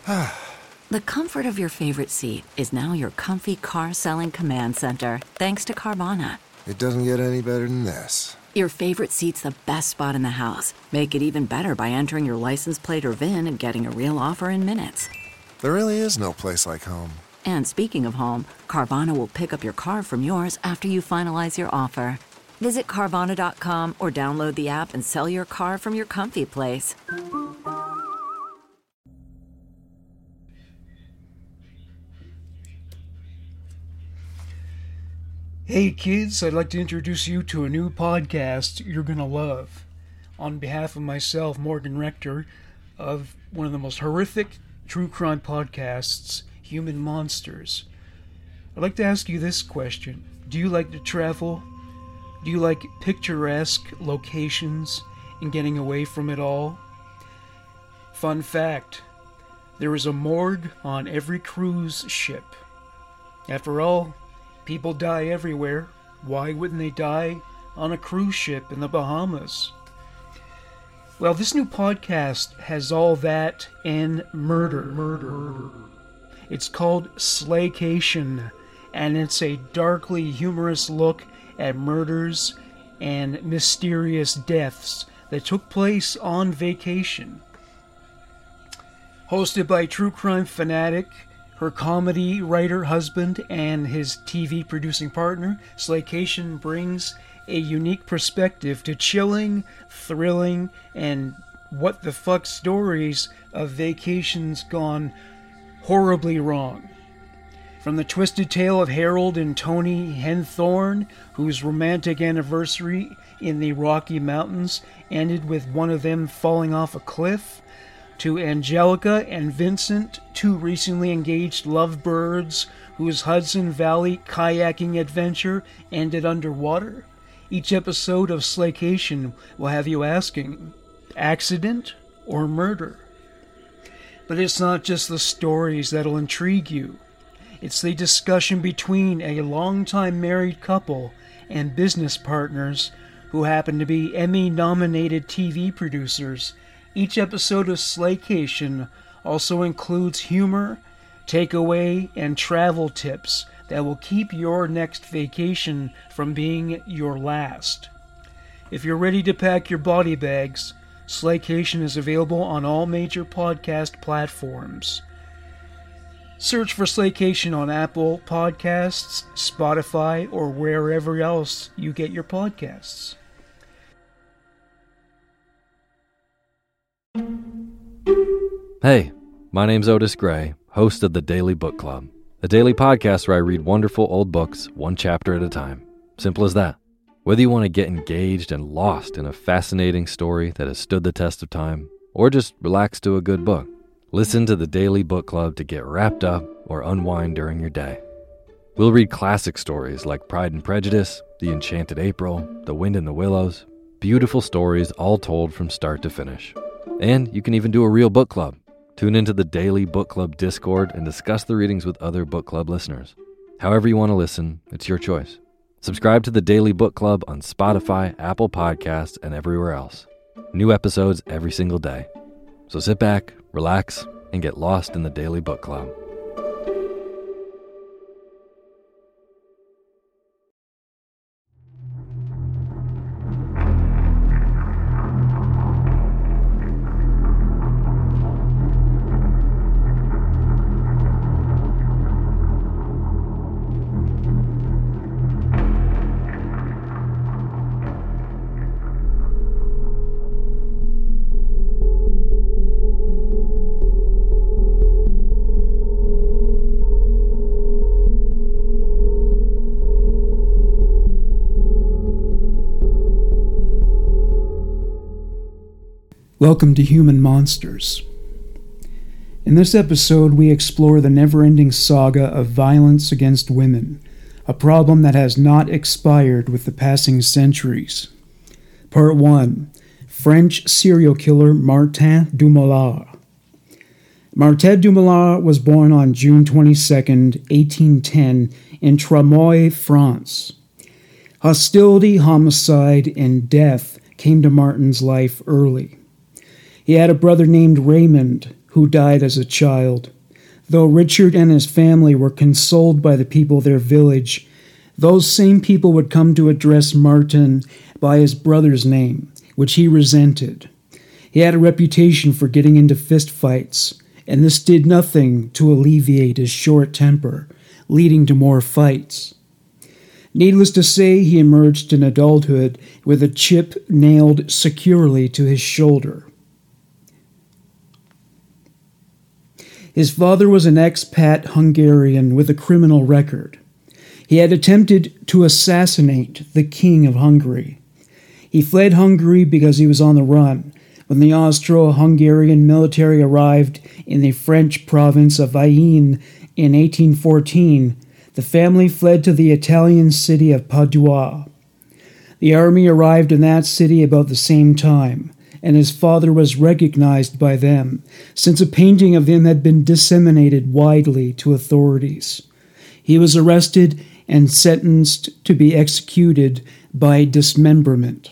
The comfort of your favorite seat is now your comfy car-selling command center, thanks to Carvana. It doesn't get any better than this. Your favorite seat's the best spot in the house. Make it even better by entering your license plate or VIN and getting a real offer in minutes. There really is no place like home. And speaking of home, Carvana will pick up your car from yours after you finalize your offer. Visit Carvana.com or download the app and sell your car from your comfy place. Hey kids, I'd like to introduce you to a new podcast you're going to love. On behalf of myself, Morgan Rector, of one of the most horrific true crime podcasts, Human Monsters, I'd like to ask you this question. Do you like to travel? Do you like picturesque locations and getting away from it all? Fun fact, there is a morgue on every cruise ship. After all, people die everywhere. Why wouldn't they die on a cruise ship in the Bahamas? Well, this new podcast has all that and murder. It's called Slaycation, and it's a darkly humorous look at murders and mysterious deaths that took place on vacation. Hosted by true crime fanatic, her comedy writer husband, and his TV producing partner, Slaycation brings a unique perspective to chilling, thrilling, and what the fuck stories of vacations gone horribly wrong. From the twisted tale of Harold and Tony Henthorne, whose romantic anniversary in the Rocky Mountains ended with one of them falling off a cliff, to Angelica and Vincent, two recently engaged lovebirds whose Hudson Valley kayaking adventure ended underwater. Each episode of Slaycation will have you asking, accident or murder? But it's not just the stories that'll intrigue you. It's the discussion between a longtime married couple and business partners who happen to be Emmy-nominated TV producers. Each episode of Slaycation also includes humor, takeaway, and travel tips that will keep your next vacation from being your last. If you're ready to pack your body bags, Slaycation is available on all major podcast platforms. Search for Slaycation on Apple Podcasts, Spotify, or wherever else you get your podcasts. Hey, my name's Otis Gray, host of the Daily Book Club, a daily podcast where I read wonderful old books one chapter at a time. Simple as that. Whether you want to get engaged and lost in a fascinating story that has stood the test of time, or just relax to a good book, listen to the Daily Book Club to get wrapped up or unwind during your day. We'll read classic stories like Pride and Prejudice, The Enchanted April, The Wind in the Willows, beautiful stories all told from start to finish. And you can even do a real book club. Tune into the Daily Book Club Discord and discuss the readings with other book club listeners. However you want to listen, it's your choice. Subscribe to the Daily Book Club on Spotify, Apple Podcasts, and everywhere else. New episodes every single day. So sit back, relax, and get lost in the Daily Book Club. Welcome to Human Monsters. In this episode, we explore the never-ending saga of violence against women, a problem that has not expired with the passing centuries. Part 1. French serial killer Martin Dumoulin. Martin Dumoulin was born on June 22, 1810, in Tramoy, France. Hostility, homicide, and death came to Martin's life early. He had a brother named Raymond, who died as a child. Though Richard and his family were consoled by the people of their village, those same people would come to address Martin by his brother's name, which he resented. He had a reputation for getting into fistfights, and this did nothing to alleviate his short temper, leading to more fights. Needless to say, he emerged in adulthood with a chip nailed securely to his shoulder. His father was an expat Hungarian with a criminal record. He had attempted to assassinate the King of Hungary. He fled Hungary because he was on the run. When the Austro-Hungarian military arrived in the French province of Ain in 1814, the family fled to the Italian city of Padua. The army arrived in that city about the same time, and his father was recognized by them, since a painting of him had been disseminated widely to authorities. He was arrested and sentenced to be executed by dismemberment.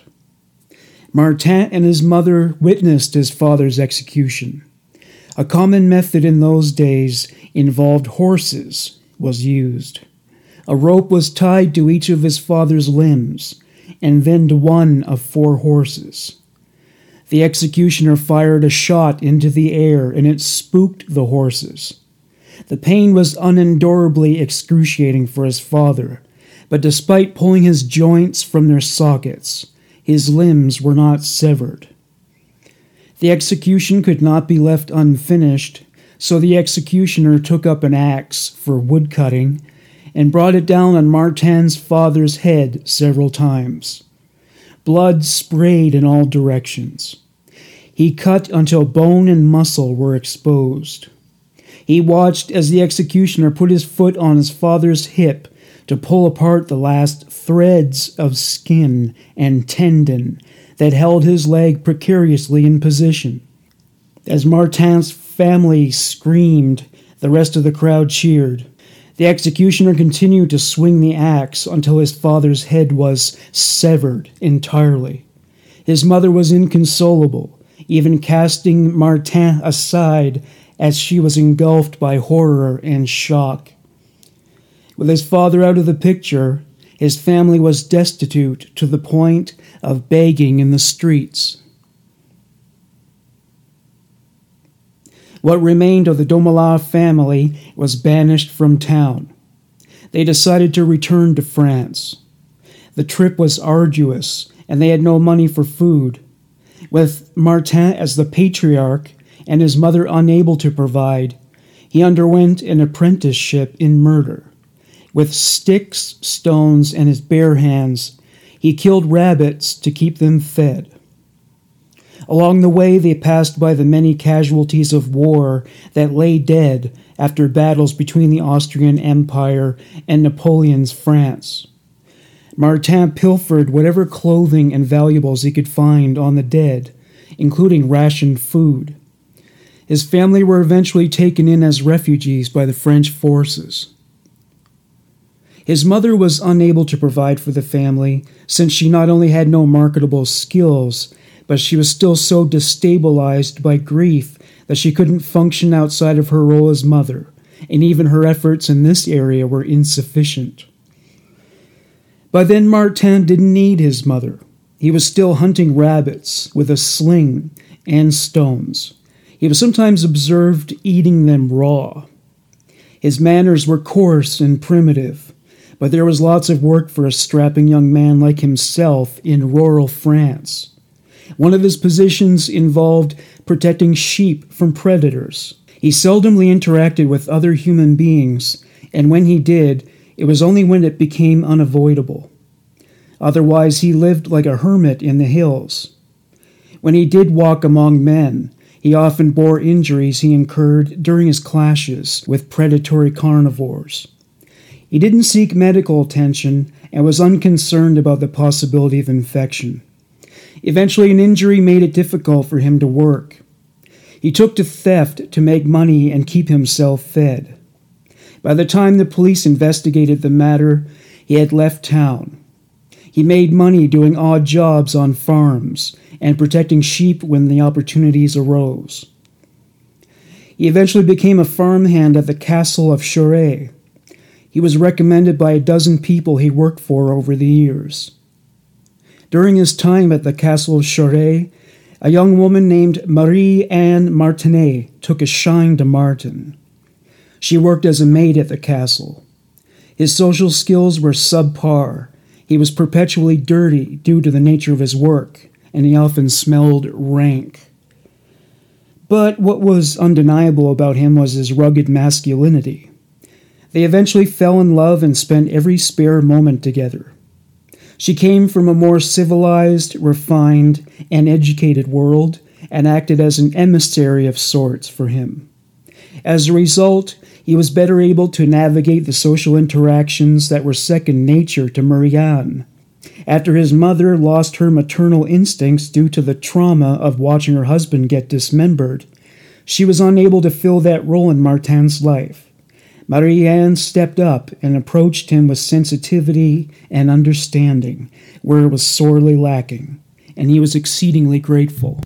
Martin and his mother witnessed his father's execution. A common method in those days involved horses was used. A rope was tied to each of his father's limbs, and then to one of 4 horses. The executioner fired a shot into the air, and it spooked the horses. The pain was unendurably excruciating for his father, but despite pulling his joints from their sockets, his limbs were not severed. The execution could not be left unfinished, so the executioner took up an axe for woodcutting and brought it down on Martin's father's head several times. Blood sprayed in all directions. He cut until bone and muscle were exposed. He watched as the executioner put his foot on his father's hip to pull apart the last threads of skin and tendon that held his leg precariously in position. As Martin's family screamed, the rest of the crowd cheered. The executioner continued to swing the axe until his father's head was severed entirely. His mother was inconsolable, even casting Martin aside as she was engulfed by horror and shock. With his father out of the picture, his family was destitute to the point of begging in the streets. What remained of the Dumoulin family was banished from town. They decided to return to France. The trip was arduous, and they had no money for food. With Martin as the patriarch and his mother unable to provide, he underwent an apprenticeship in murder. With sticks, stones, and his bare hands, he killed rabbits to keep them fed. Along the way, they passed by the many casualties of war that lay dead after battles between the Austrian Empire and Napoleon's France. Martin pilfered whatever clothing and valuables he could find on the dead, including rationed food. His family were eventually taken in as refugees by the French forces. His mother was unable to provide for the family, since she not only had no marketable skills, but she was still so destabilized by grief that she couldn't function outside of her role as mother, and even her efforts in this area were insufficient. By then, Martin didn't need his mother. He was still hunting rabbits with a sling and stones. He was sometimes observed eating them raw. His manners were coarse and primitive, but there was lots of work for a strapping young man like himself in rural France. One of his positions involved protecting sheep from predators. He seldomly interacted with other human beings, and when he did, it was only when it became unavoidable. Otherwise, he lived like a hermit in the hills. When he did walk among men, he often bore injuries he incurred during his clashes with predatory carnivores. He didn't seek medical attention and was unconcerned about the possibility of infection. Eventually, an injury made it difficult for him to work. He took to theft to make money and keep himself fed. By the time the police investigated the matter, he had left town. He made money doing odd jobs on farms and protecting sheep when the opportunities arose. He eventually became a farmhand at the castle of Chauray. He was recommended by a dozen people he worked for over the years. During his time at the castle of Chauray, a young woman named Marie-Anne Martinet took a shine to Martin. She worked as a maid at the castle. His social skills were subpar. He was perpetually dirty due to the nature of his work, and he often smelled rank. But what was undeniable about him was his rugged masculinity. They eventually fell in love and spent every spare moment together. She came from a more civilized, refined, and educated world and acted as an emissary of sorts for him. As a result, he was better able to navigate the social interactions that were second nature to Marie-Anne. After his mother lost her maternal instincts due to the trauma of watching her husband get dismembered, she was unable to fill that role in Martin's life. Marie-Anne stepped up and approached him with sensitivity and understanding, where it was sorely lacking, and he was exceedingly grateful.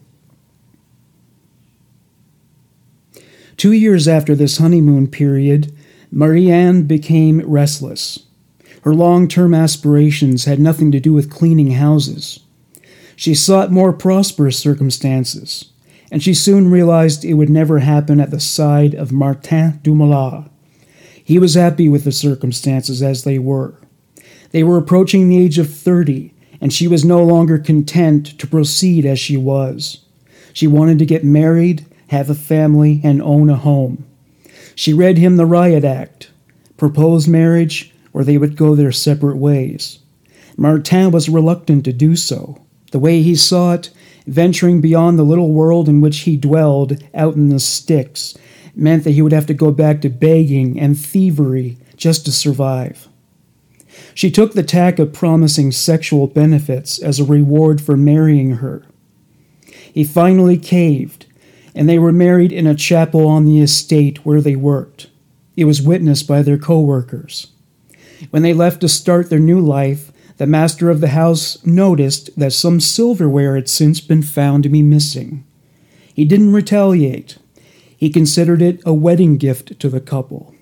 2 years after this honeymoon period, Marie-Anne became restless. Her long-term aspirations had nothing to do with cleaning houses. She sought more prosperous circumstances, and she soon realized it would never happen at the side of Martin Dumoulin. He was happy with the circumstances as they were. They were approaching the age of 30, and she was no longer content to proceed as she was. She wanted to get married, have a family, and own a home. She read him the Riot Act, propose marriage, or they would go their separate ways. Martin was reluctant to do so. The way he saw it, venturing beyond the little world in which he dwelled out in the sticks, meant that he would have to go back to begging and thievery just to survive. She took the tack of promising sexual benefits as a reward for marrying her. He finally caved, and they were married in a chapel on the estate where they worked. It was witnessed by their co-workers. When they left to start their new life, the master of the house noticed that some silverware had since been found to be missing. He didn't retaliate. He considered it a wedding gift to the couple.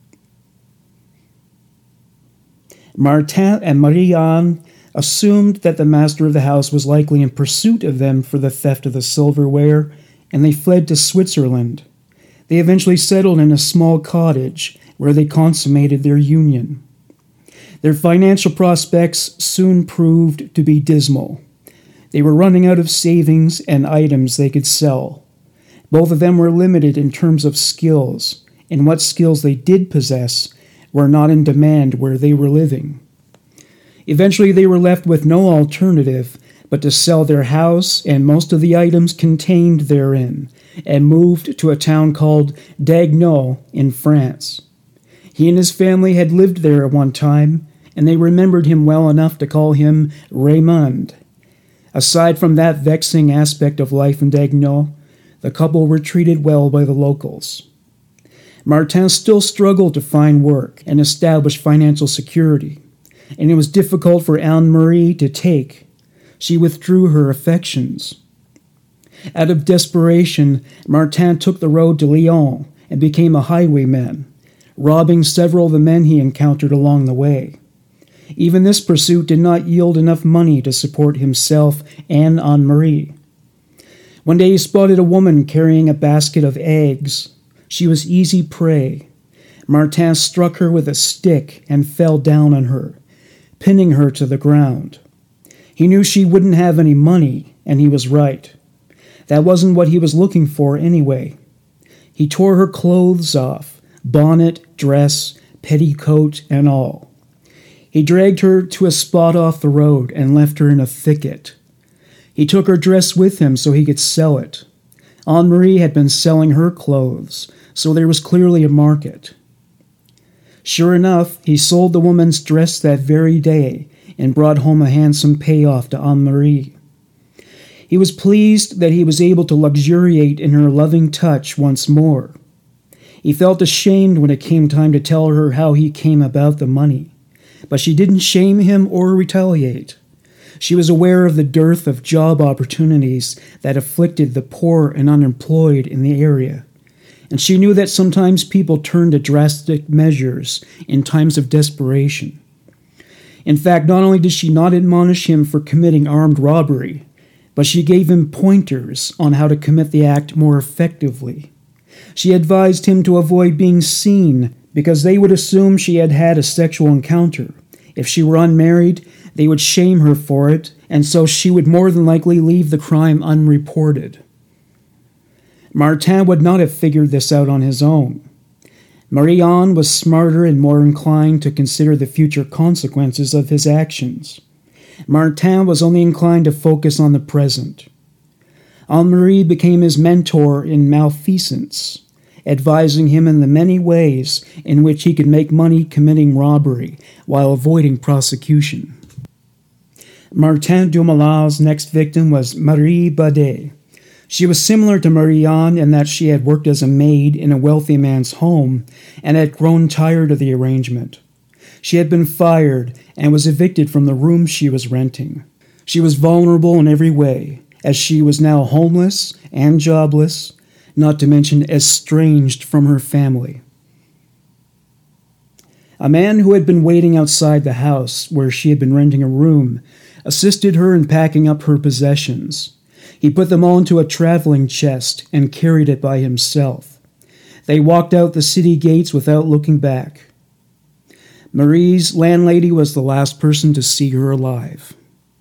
Martin and Marie-Anne assumed that the master of the house was likely in pursuit of them for the theft of the silverware, and they fled to Switzerland. They eventually settled in a small cottage where they consummated their union. Their financial prospects soon proved to be dismal. They were running out of savings and items they could sell. Both of them were limited in terms of skills, and what skills they did possess were not in demand where they were living. Eventually they were left with no alternative but to sell their house and most of the items contained therein, and moved to a town called Dagnau in France. He and his family had lived there at one time, and they remembered him well enough to call him Raymond. Aside from that vexing aspect of life in Dagnau, the couple were treated well by the locals. Martin still struggled to find work and establish financial security, and it was difficult for Anne-Marie to take. She withdrew her affections. Out of desperation, Martin took the road to Lyon and became a highwayman, robbing several of the men he encountered along the way. Even this pursuit did not yield enough money to support himself and Anne-Marie. One day he spotted a woman carrying a basket of eggs. She was easy prey. Martin struck her with a stick and fell down on her, pinning her to the ground. He knew she wouldn't have any money, and he was right. That wasn't what he was looking for anyway. He tore her clothes off, bonnet, dress, petticoat, and all. He dragged her to a spot off the road and left her in a thicket. He took her dress with him so he could sell it. Anne-Marie had been selling her clothes, so there was clearly a market. Sure enough, he sold the woman's dress that very day and brought home a handsome payoff to Anne-Marie. He was pleased that he was able to luxuriate in her loving touch once more. He felt ashamed when it came time to tell her how he came about the money, but she didn't shame him or retaliate. She was aware of the dearth of job opportunities that afflicted the poor and unemployed in the area, and she knew that sometimes people turn to drastic measures in times of desperation. In fact, not only did she not admonish him for committing armed robbery, but she gave him pointers on how to commit the act more effectively. She advised him to avoid being seen because they would assume she had had a sexual encounter. If she were unmarried, they would shame her for it, and so she would more than likely leave the crime unreported. Martin would not have figured this out on his own. Marie-Anne was smarter and more inclined to consider the future consequences of his actions. Martin was only inclined to focus on the present. Anne-Marie became his mentor in malfeasance, advising him in the many ways in which he could make money committing robbery while avoiding prosecution. Martin Dumoulin' next victim was Marie Badet. She was similar to Marie-Anne in that she had worked as a maid in a wealthy man's home and had grown tired of the arrangement. She had been fired and was evicted from the room she was renting. She was vulnerable in every way, as she was now homeless and jobless, not to mention estranged from her family. A man who had been waiting outside the house where she had been renting a room assisted her in packing up her possessions. He put them all into a traveling chest and carried it by himself. They walked out the city gates without looking back. Marie's landlady was the last person to see her alive.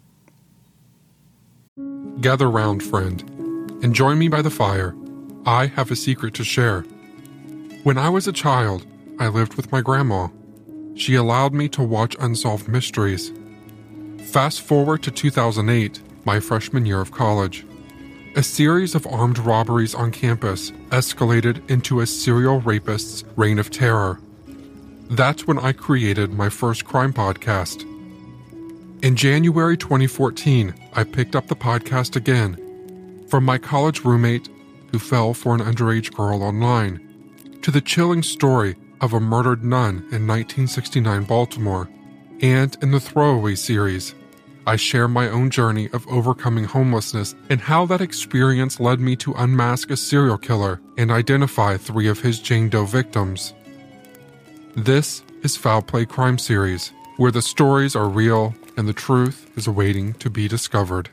Gather round, friend, and join me by the fire. I have a secret to share. When I was a child, I lived with my grandma. She allowed me to watch unsolved mysteries. Fast forward to 2008, my freshman year of college. A series of armed robberies on campus escalated into a serial rapist's reign of terror. That's when I created my first crime podcast. In January 2014, I picked up the podcast again from my college roommate who fell for an underage girl online, to the chilling story of a murdered nun in 1969 Baltimore, and in the Throwaway series, I share my own journey of overcoming homelessness and how that experience led me to unmask a serial killer and identify 3 of his Jane Doe victims. This is Foul Play Crime Series, where the stories are real and the truth is awaiting to be discovered.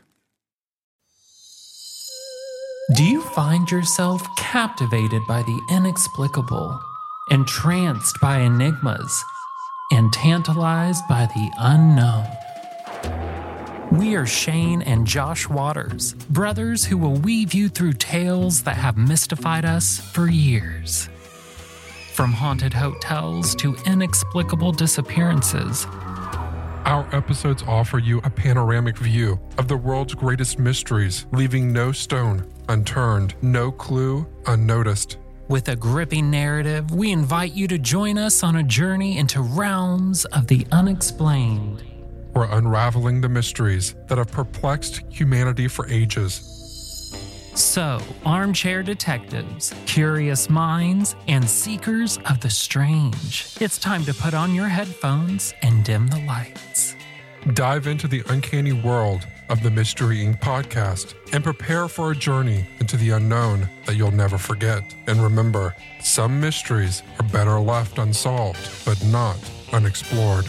Do you find yourself captivated by the inexplicable, entranced by enigmas, and tantalized by the unknown? We are Shane and Josh Waters, brothers who will weave you through tales that have mystified us for years. From haunted hotels to inexplicable disappearances, Our episodes offer you a panoramic view of the world's greatest mysteries, leaving no stone unturned, no clue unnoticed. with a gripping narrative, we invite you to join us on a journey into realms of the unexplained. We're unraveling the mysteries that have perplexed humanity for ages. So, armchair detectives, curious minds, and seekers of the strange, it's time to put on your headphones and dim the lights. Dive into the uncanny world of the Mystery Inc. podcast and prepare for a journey into the unknown that you'll never forget. And remember, some mysteries are better left unsolved, but not unexplored.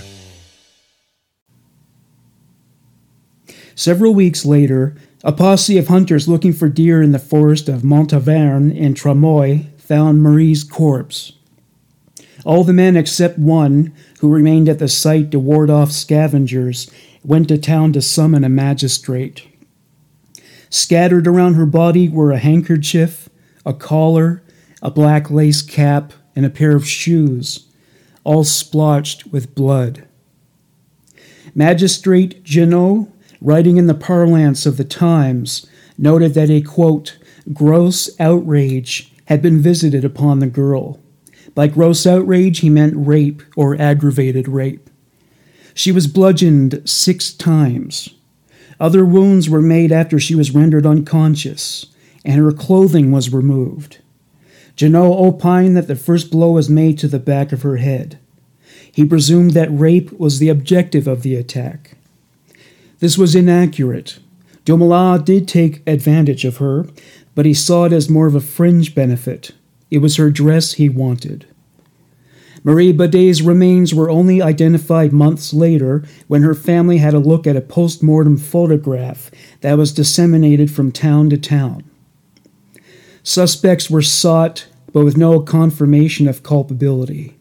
Several weeks later, a posse of hunters looking for deer in the forest of Montauvergne in Tramoy found Marie's corpse. All the men except one, who remained at the site to ward off scavengers, went to town to summon a magistrate. Scattered around her body were a handkerchief, a collar, a black lace cap, and a pair of shoes, all splotched with blood. Magistrate Genot, writing in the parlance of the times, noted that a, quote, gross outrage had been visited upon the girl. By gross outrage, he meant rape or aggravated rape. She was bludgeoned 6 times. Other wounds were made after she was rendered unconscious, and her clothing was removed. Genot opined that the first blow was made to the back of her head. He presumed that rape was the objective of the attack. This was inaccurate. Dumoulin did take advantage of her, but he saw it as more of a fringe benefit, It was her dress he wanted. Marie Badet's remains were only identified months later when her family had a look at a post-mortem photograph that was disseminated from town to town. Suspects were sought, but with no confirmation of culpability.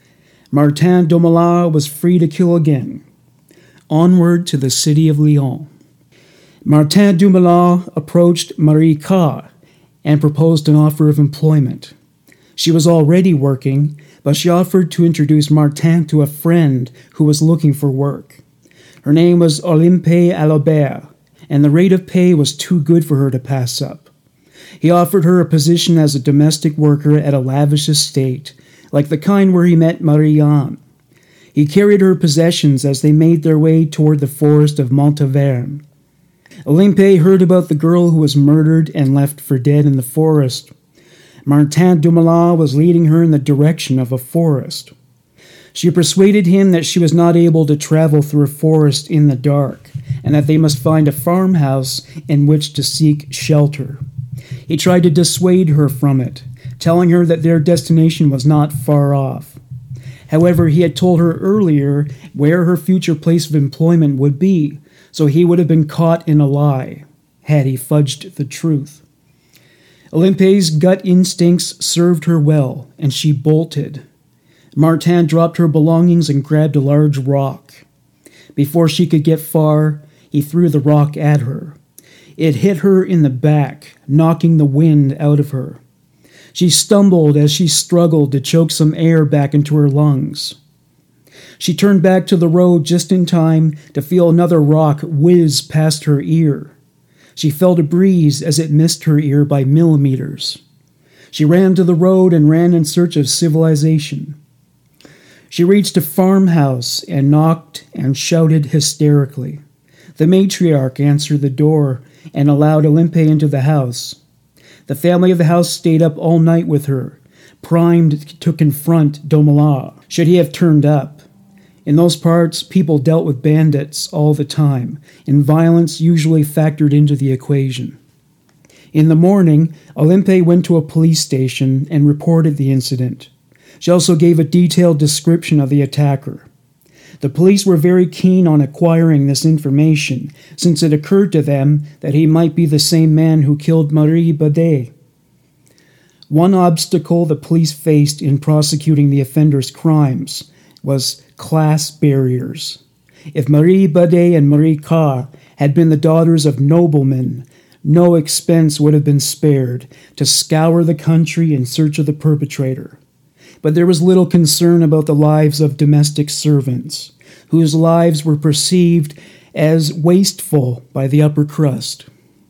Martin Dumoulin was free to kill again. Onward to the city of Lyon. Martin Dumoulin approached Marie Carr and proposed an offer of employment. She was already working, but she offered to introduce Martin to a friend who was looking for work. Her name was Olympe Alobert, and the rate of pay was too good for her to pass up. He offered her a position as a domestic worker at a lavish estate, like the kind where he met Marie-Anne. He carried her possessions as they made their way toward the forest of Montauvergne. Olympe heard about the girl who was murdered and left for dead in the forest. Martin Dumoulin was leading her in the direction of a forest. She persuaded him that she was not able to travel through a forest in the dark, and that they must find a farmhouse in which to seek shelter. He tried to dissuade her from it, telling her that their destination was not far off. However, he had told her earlier where her future place of employment would be, so he would have been caught in a lie, had he fudged the truth. Olympe's gut instincts served her well, and she bolted. Martin dropped her belongings and grabbed a large rock. Before she could get far, he threw the rock at her. It hit her in the back, knocking the wind out of her. She stumbled as she struggled to choke some air back into her lungs. She turned back to the road just in time to feel another rock whiz past her ear. She felt a breeze as it missed her ear by millimeters. She ran to the road and ran in search of civilization. She reached a farmhouse and knocked and shouted hysterically. The matriarch answered the door and allowed Olympe into the house. The family of the house stayed up all night with her, primed to confront Dumoulin, should he have turned up. In those parts, people dealt with bandits all the time, and violence usually factored into the equation. In the morning, Olympe went to a police station and reported the incident. She also gave a detailed description of the attacker. The police were very keen on acquiring this information, since it occurred to them that he might be the same man who killed Marie Badet. One obstacle the police faced in prosecuting the offender's crimes was class barriers. If Marie Badet and Marie Carr had been the daughters of noblemen, no expense would have been spared to scour the country in search of the perpetrator. But there was little concern about the lives of domestic servants, whose lives were perceived as wasteful by the upper crust.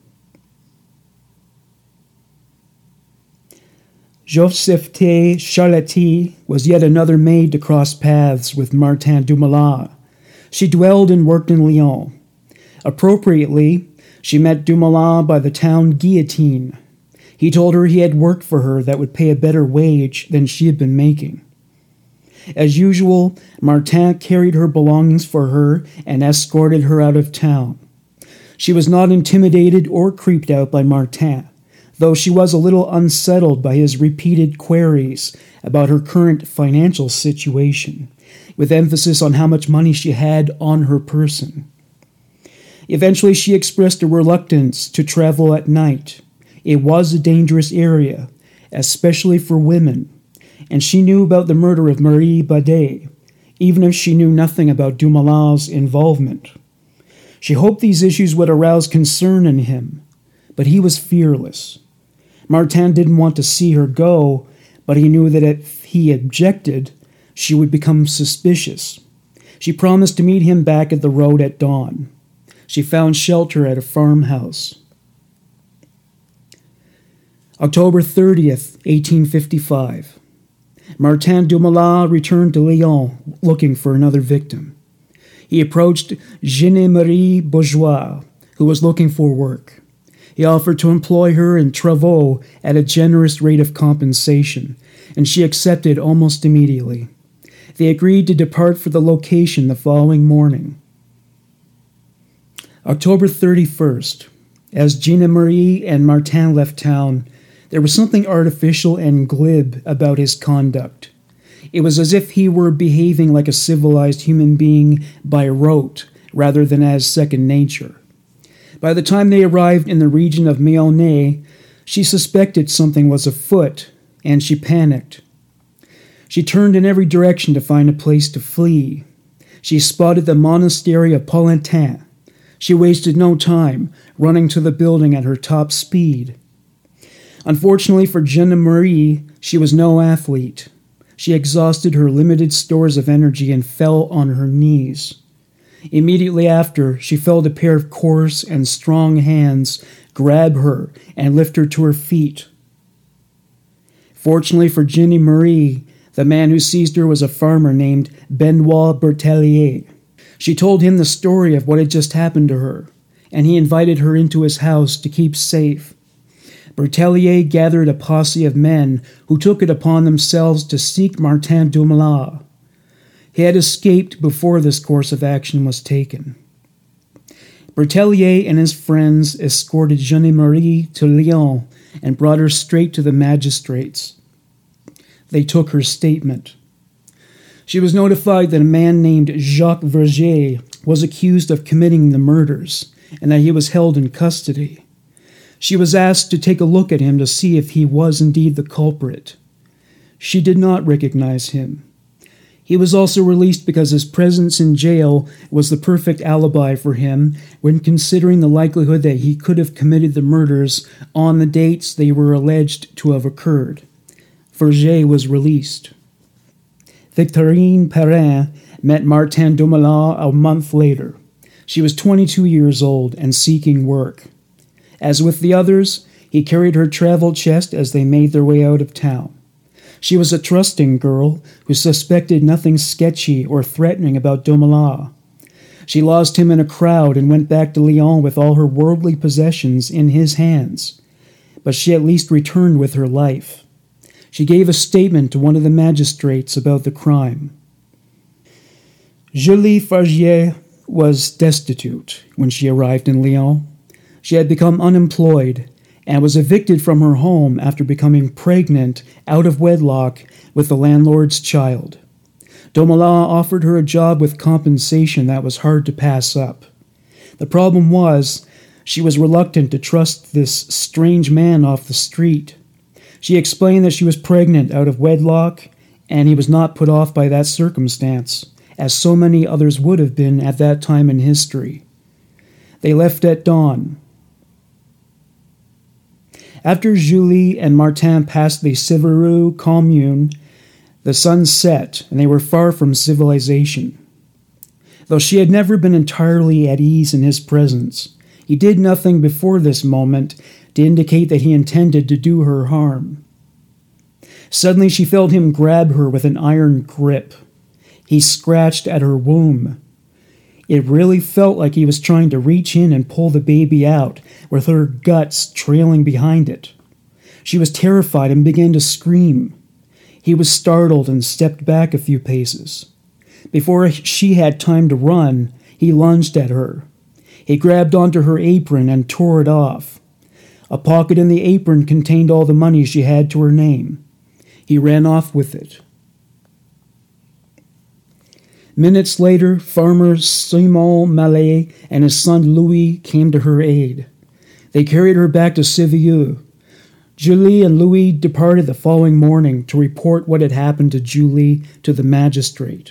Josephine Charlety was yet another maid to cross paths with Martin Dumoulin. She dwelled and worked in Lyon. Appropriately, she met Dumoulin by the town guillotine. He told her he had work for her that would pay a better wage than she had been making. As usual, Martin carried her belongings for her and escorted her out of town. She was not intimidated or creeped out by Martin, though she was a little unsettled by his repeated queries about her current financial situation, with emphasis on how much money she had on her person. Eventually, she expressed a reluctance to travel at night. It was a dangerous area, especially for women, and she knew about the murder of Marie Badet, even if she knew nothing about Dumoulin's involvement. She hoped these issues would arouse concern in him, but he was fearless. Martin didn't want to see her go, but he knew that if he objected, she would become suspicious. She promised to meet him back at the road at dawn. She found shelter at a farmhouse. October 30th, 1855. Martin Dumoulin returned to Lyon looking for another victim. He approached Jeanne-Marie Bourgeois, who was looking for work. He offered to employ her in travaux at a generous rate of compensation, and she accepted almost immediately. They agreed to depart for the location the following morning. October 31st. As Jeanne-Marie and Martin left town, There was something artificial and glib about his conduct. It was as if he were behaving like a civilized human being by rote, rather than as second nature. By the time they arrived in the region of Meilne, she suspected something was afoot, and she panicked. She turned in every direction to find a place to flee. She spotted the monastery of Paulentin. She wasted no time, running to the building at her top speed. Unfortunately for Jeanne Marie, she was no athlete. She exhausted her limited stores of energy and fell on her knees. Immediately after, she felt a pair of coarse and strong hands grab her and lift her to her feet. Fortunately for Jeanne Marie, the man who seized her was a farmer named Benoit Bertellier. She told him the story of what had just happened to her, and he invited her into his house to keep safe. Bertellier gathered a posse of men who took it upon themselves to seek Martin Dumoulin. He had escaped before this course of action was taken. Bertellier and his friends escorted Jeanne Marie to Lyon and brought her straight to the magistrates. They took her statement. She was notified that a man named Jacques Verger was accused of committing the murders and that he was held in custody. She was asked to take a look at him to see if he was indeed the culprit. She did not recognize him. He was also released because his presence in jail was the perfect alibi for him when considering the likelihood that he could have committed the murders on the dates they were alleged to have occurred. Verger was released. Victorine Perrin met Martin Dumoulin a month later. She was 22 years old and seeking work. As with the others, he carried her travel chest as they made their way out of town. She was a trusting girl who suspected nothing sketchy or threatening about Dumoulin. She lost him in a crowd and went back to Lyon with all her worldly possessions in his hands. But she at least returned with her life. She gave a statement to one of the magistrates about the crime. Julie Fargier was destitute when she arrived in Lyon. She had become unemployed and was evicted from her home after becoming pregnant out of wedlock with the landlord's child. Dumoulin offered her a job with compensation that was hard to pass up. The problem was, she was reluctant to trust this strange man off the street. She explained that she was pregnant out of wedlock, and he was not put off by that circumstance, as so many others would have been at that time in history. They left at dawn. After Julie and Martin passed the Siveroux commune, the sun set, and they were far from civilization. Though she had never been entirely at ease in his presence, he did nothing before this moment to indicate that he intended to do her harm. Suddenly she felt him grab her with an iron grip. He scratched at her womb. It really felt like he was trying to reach in and pull the baby out, with her guts trailing behind it. She was terrified and began to scream. He was startled and stepped back a few paces. Before she had time to run, he lunged at her. He grabbed onto her apron and tore it off. A pocket in the apron contained all the money she had to her name. He ran off with it. Minutes later, farmer Simon Mallet and his son Louis came to her aid. They carried her back to Siveroux. Julie and Louis departed the following morning to report what had happened to Julie to the magistrate.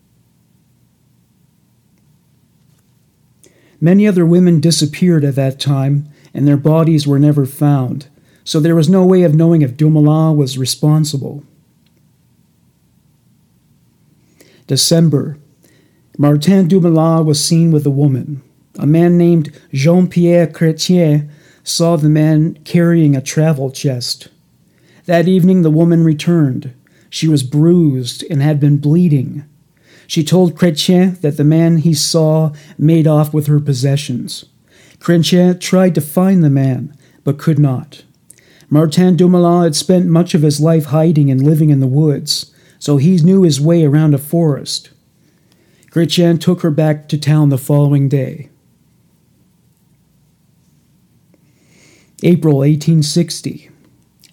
Many other women disappeared at that time, and their bodies were never found, so there was no way of knowing if Dumoulin was responsible. December. Martin Dumoulin was seen with a woman. A man named Jean-Pierre Chrétien saw the man carrying a travel chest. That evening the woman returned. She was bruised and had been bleeding. She told Chrétien that the man he saw made off with her possessions. Chrétien tried to find the man, but could not. Martin Dumoulin had spent much of his life hiding and living in the woods, so he knew his way around a forest. Chrétien took her back to town the following day. April 1860.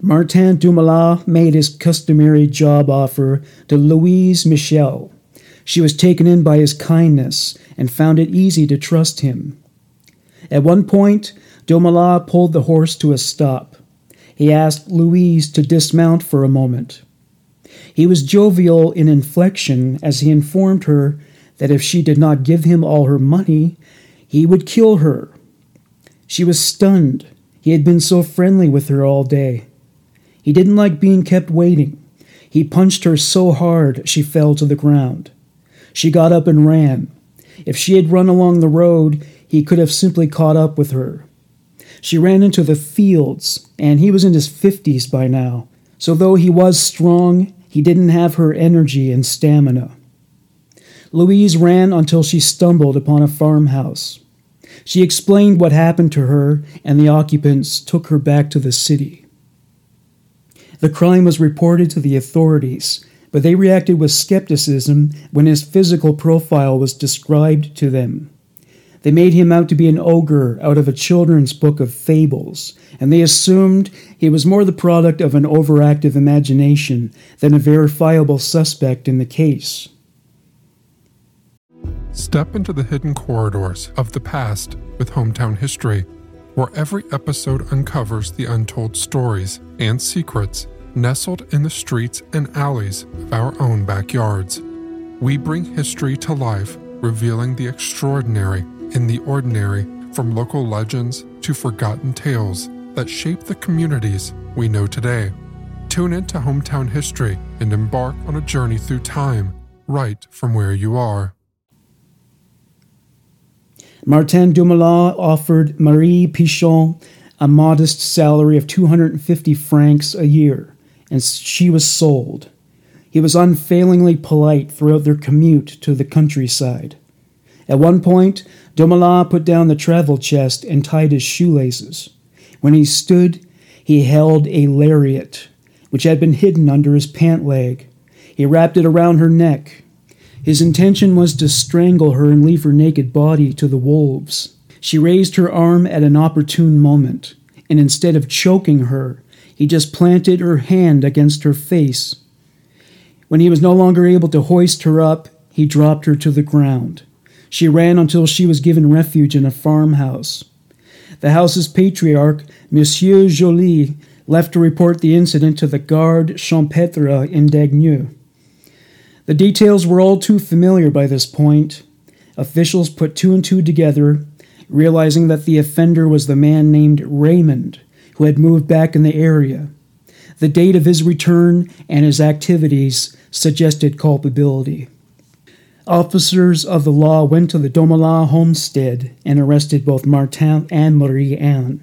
Martin Dumoulin made his customary job offer to Louise Michel. She was taken in by his kindness and found it easy to trust him. At one point, Dumoulin pulled the horse to a stop. He asked Louise to dismount for a moment. He was jovial in inflection as he informed her that if she did not give him all her money, he would kill her. She was stunned. He had been so friendly with her all day. He didn't like being kept waiting. He punched her so hard she fell to the ground. She got up and ran. If she had run along the road, he could have simply caught up with her. She ran into the fields, and he was in his 50s by now, so though he was strong, he didn't have her energy and stamina. Louise ran until she stumbled upon a farmhouse. She explained what happened to her, and the occupants took her back to the city. The crime was reported to the authorities, but they reacted with skepticism when his physical profile was described to them. They made him out to be an ogre out of a children's book of fables, and they assumed he was more the product of an overactive imagination than a verifiable suspect in the case. Step into the hidden corridors of the past with Hometown History, where every episode uncovers the untold stories and secrets nestled in the streets and alleys of our own backyards. We bring history to life, revealing the extraordinary in the ordinary, from local legends to forgotten tales that shape the communities we know today. Tune into Hometown History and embark on a journey through time, right from where you are. Martin Dumoulin offered Marie Pichon a modest salary of 250 francs a year, and she was sold. He was unfailingly polite throughout their commute to the countryside. At one point, Dumoulin put down the travel chest and tied his shoelaces. When he stood, he held a lariat, which had been hidden under his pant leg. He wrapped it around her neck. His intention was to strangle her and leave her naked body to the wolves. She raised her arm at an opportune moment, and instead of choking her, he just planted her hand against her face. When he was no longer able to hoist her up, he dropped her to the ground. She ran until she was given refuge in a farmhouse. The house's patriarch, Monsieur Joly, left to report the incident to the Garde Champêtre in Dagneux. The details were all too familiar by this point. Officials put two and two together, realizing that the offender was the man named Raymond, who had moved back in the area. The date of his return and his activities suggested culpability. Officers of the law went to the Dumoulin homestead and arrested both Martin and Marie-Anne.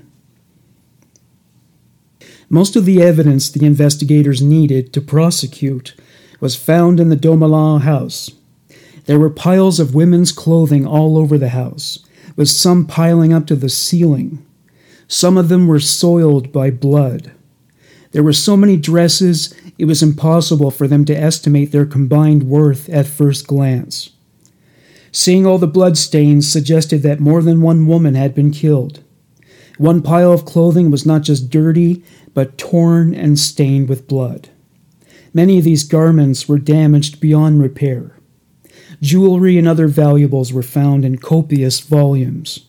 Most of the evidence the investigators needed to prosecute was found in the Dumoulin house. There were piles of women's clothing all over the house, with some piling up to the ceiling. Some of them were soiled by blood. There were so many dresses, it was impossible for them to estimate their combined worth at first glance. Seeing all the bloodstains suggested that more than one woman had been killed. One pile of clothing was not just dirty, but torn and stained with blood. Many of these garments were damaged beyond repair. Jewelry and other valuables were found in copious volumes.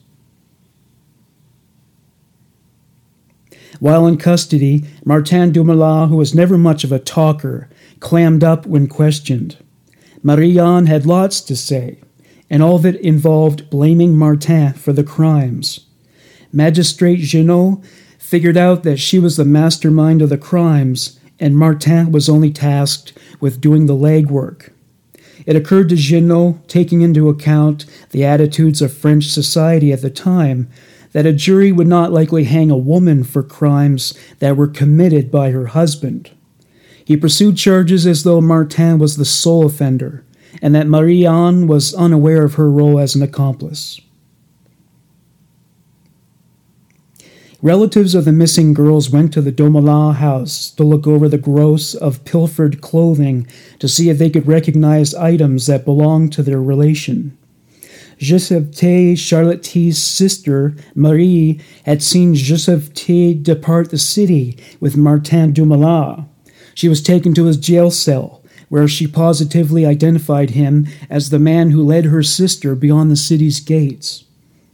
While in custody, Martin Dumoulin, who was never much of a talker, clammed up when questioned. Marie-Anne had lots to say, and all of it involved blaming Martin for the crimes. Magistrate Genot figured out that she was the mastermind of the crimes, and Martin was only tasked with doing the legwork. It occurred to Genot, taking into account the attitudes of French society at the time, that a jury would not likely hang a woman for crimes that were committed by her husband. He pursued charges as though Martin was the sole offender, and that Marie-Anne was unaware of her role as an accomplice. Relatives of the missing girls went to the Dumoulin house to look over the gross of pilfered clothing to see if they could recognize items that belonged to their relation. Joseph T. Charlotte's sister, Marie, had seen Joseph T. depart the city with Martin Dumoulin. She was taken to his jail cell, where she positively identified him as the man who led her sister beyond the city's gates.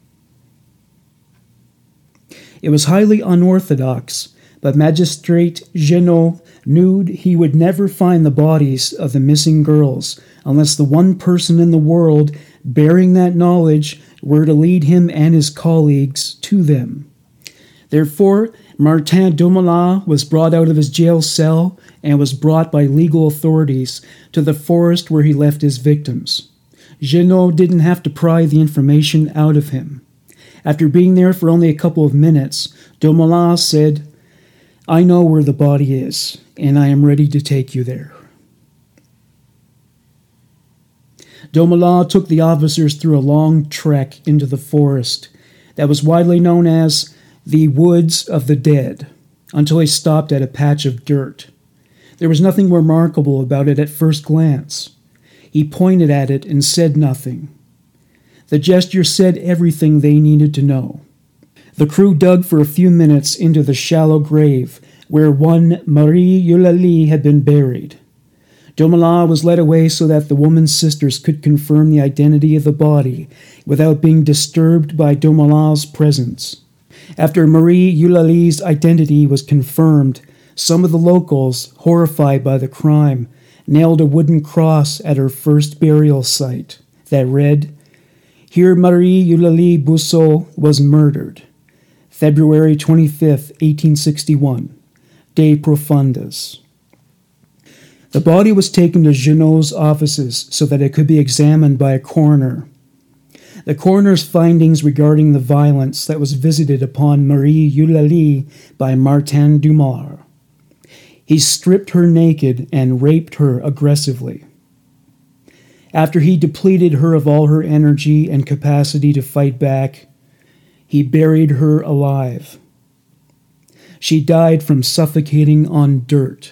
It was highly unorthodox, but Magistrate Genot knew he would never find the bodies of the missing girls unless the one person in the world bearing that knowledge were to lead him and his colleagues to them. Therefore, Martin Dumoulin was brought out of his jail cell and was brought by legal authorities to the forest where he left his victims. Genot didn't have to pry the information out of him. After being there for only a couple of minutes, Dumoulin said, "I know where the body is, and I am ready to take you there." Dumoulin took the officers through a long trek into the forest that was widely known as the Woods of the Dead, until he stopped at a patch of dirt. There was nothing remarkable about it at first glance. He pointed at it and said nothing. The gesture said everything they needed to know. The crew dug for a few minutes into the shallow grave where one Marie Eulalie had been buried. Dumoulin was led away so that the woman's sisters could confirm the identity of the body without being disturbed by Dumoulin's presence. After Marie Eulalie's identity was confirmed, some of the locals, horrified by the crime, nailed a wooden cross at her first burial site that read, "Here Marie Eulalie Busseau was murdered. February 25, 1861. De Profundis." The body was taken to Genot's offices so that it could be examined by a coroner. The coroner's findings regarding the violence that was visited upon Marie Eulalie by Martin Dumoulin. He stripped her naked and raped her aggressively. After he depleted her of all her energy and capacity to fight back, he buried her alive. She died from suffocating on dirt.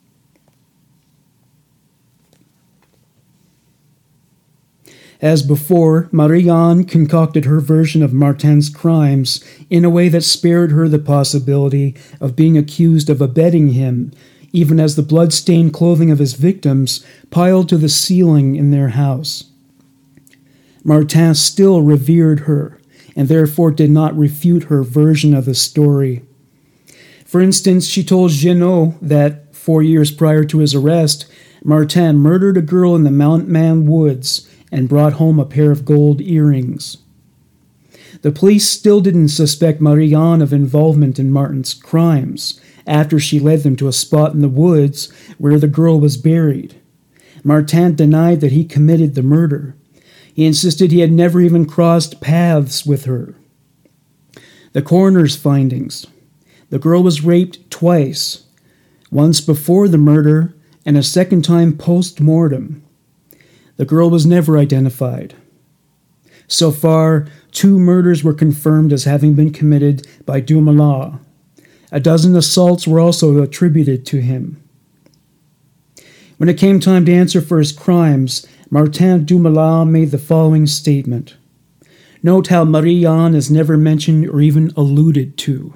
As before, Marie-Anne concocted her version of Martin's crimes in a way that spared her the possibility of being accused of abetting him, even as the blood-stained clothing of his victims piled to the ceiling in their house. Martin still revered her, and therefore did not refute her version of the story. For instance, she told Genot that, 4 years prior to his arrest, Martin murdered a girl in the Mount Man woods and brought home a pair of gold earrings. The police still didn't suspect Marie-Anne of involvement in Martin's crimes after she led them to a spot in the woods where the girl was buried. Martin denied that he committed the murder. He insisted he had never even crossed paths with her. The coroner's findings. The girl was raped twice, once before the murder and a second time post-mortem. The girl was never identified. So far, 2 murders were confirmed as having been committed by Dumoulin. A dozen assaults were also attributed to him. When it came time to answer for his crimes, Martin Dumoulin made the following statement. Note how Marie-Anne is never mentioned or even alluded to.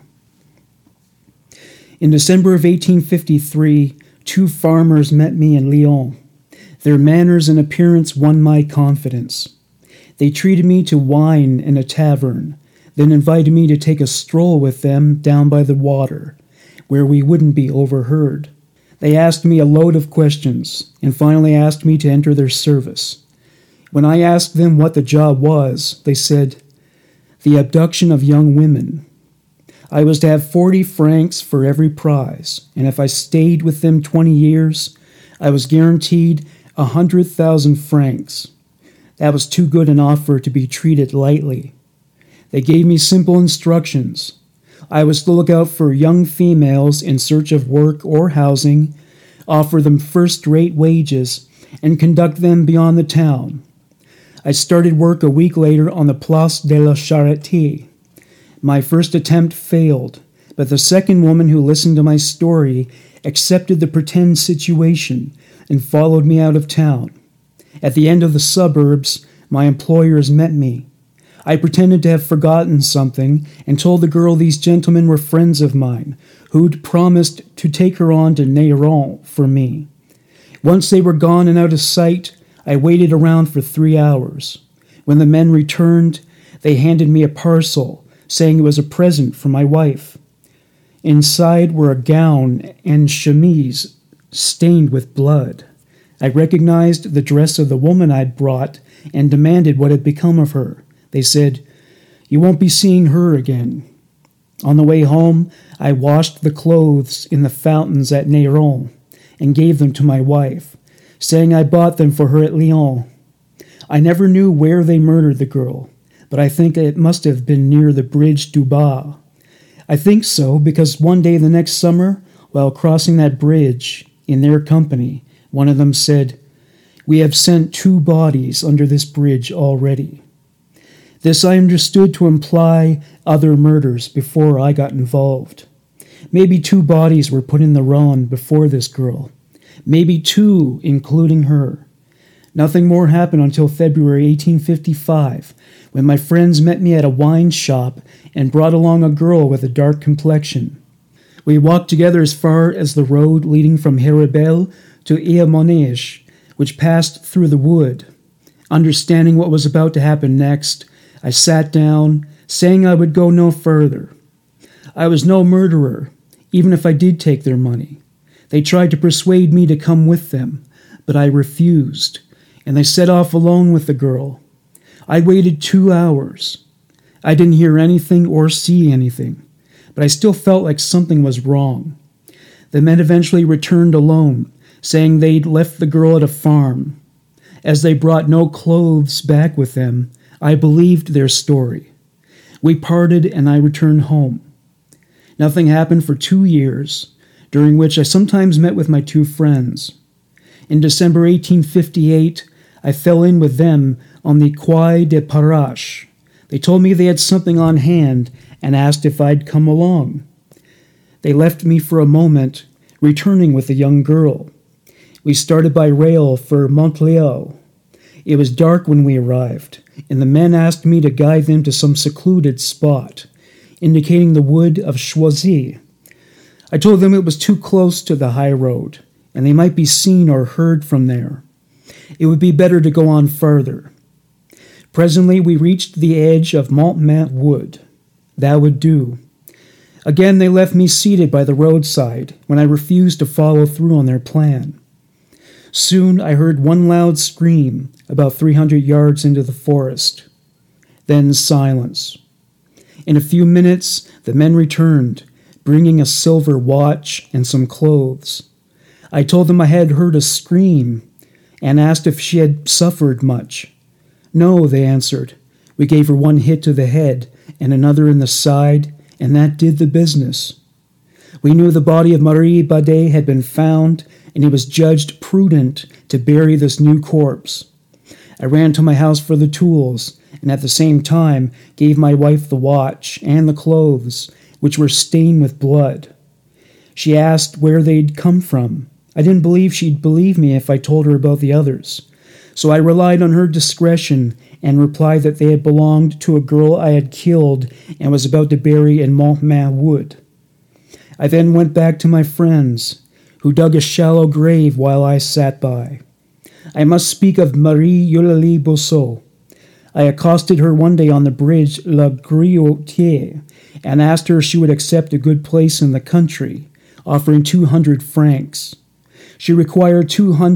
In December of 1853, 2 farmers met me in Lyon. Their manners and appearance won my confidence. They treated me to wine in a tavern, then invited me to take a stroll with them down by the water, where we wouldn't be overheard. They asked me a load of questions, and finally asked me to enter their service. When I asked them what the job was, they said, "The abduction of young women." I was to have 40 francs for every prize, and if I stayed with them 20 years, I was guaranteed 100,000 francs. That was too good an offer to be treated lightly. They gave me simple instructions. I was to look out for young females in search of work or housing, offer them first-rate wages, and conduct them beyond the town. I started work a week later on the Place de la Charité. My first attempt failed, but the second woman who listened to my story accepted the pretend situation and followed me out of town. At the end of the suburbs, my employers met me. I pretended to have forgotten something and told the girl these gentlemen were friends of mine who'd promised to take her on to Néron for me. Once they were gone and out of sight, I waited around for 3 hours. When the men returned, they handed me a parcel, saying it was a present for my wife. Inside were a gown and chemise stained with blood. I recognized the dress of the woman I'd brought and demanded what had become of her. They said, "You won't be seeing her again." On the way home, I washed the clothes in the fountains at Néron and gave them to my wife, saying I bought them for her at Lyon. I never knew where they murdered the girl, but I think it must have been near the bridge du Bas. I think so because one day the next summer, while crossing that bridge in their company, one of them said, "We have sent 2 bodies under this bridge already." This I understood to imply other murders before I got involved. Maybe 2 bodies were put in the Rhône before this girl. Maybe 2, including her. Nothing more happened until February 1855, when my friends met me at a wine shop and brought along a girl with a dark complexion. We walked together as far as the road leading from Héribel to Éamonage, which passed through the wood. Understanding what was about to happen next, I sat down, saying I would go no further. I was no murderer, even if I did take their money. They tried to persuade me to come with them, but I refused, and they set off alone with the girl. I waited 2 hours. I didn't hear anything or see anything, but I still felt like something was wrong. The men eventually returned alone, saying they'd left the girl at a farm. As they brought no clothes back with them, I believed their story. We parted and I returned home. Nothing happened for 2 years, during which I sometimes met with my 2 friends. In December 1858, I fell in with them on the Quai de Parache. They told me they had something on hand and asked if I'd come along. They left me for a moment, returning with a young girl. We started by rail for Montléon. It was dark when we arrived, and the men asked me to guide them to some secluded spot, indicating the wood of Choisy. I told them it was too close to the high road, and they might be seen or heard from there. It would be better to go on further. Presently we reached the edge of Montmain Wood. That would do. Again they left me seated by the roadside when I refused to follow through on their plan. Soon I heard one loud scream about 300 yards into the forest. Then silence. In a few minutes the men returned, bringing a silver watch and some clothes. I told them I had heard a scream and asked if she had suffered much. No, they answered. We gave her 1 hit to the head and another in the side, and that did the business. We knew the body of Marie Badet had been found, and it was judged prudent to bury this new corpse. I ran to my house for the tools, and at the same time gave my wife the watch and the clothes, which were stained with blood. She asked where they'd come from. I didn't believe she'd believe me if I told her about the others, so I relied on her discretion and replied that they had belonged to a girl I had killed and was about to bury in Montmain Wood. I then went back to my friends, who dug a shallow grave while I sat by. I must speak of Marie Eulalie Bousseau. I accosted her one day on the bridge La Griotière and asked her if she would accept a good place in the country, offering 200 francs. She required